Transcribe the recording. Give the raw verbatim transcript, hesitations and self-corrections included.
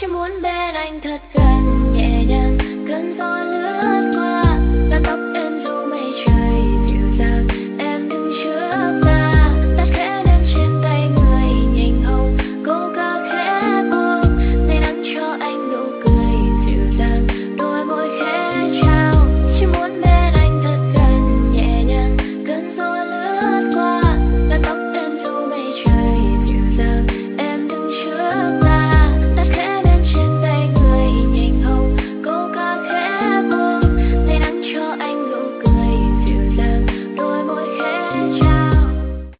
chỉ muốn bên anh thật gần, nhẹ nhàng cơn gió lướt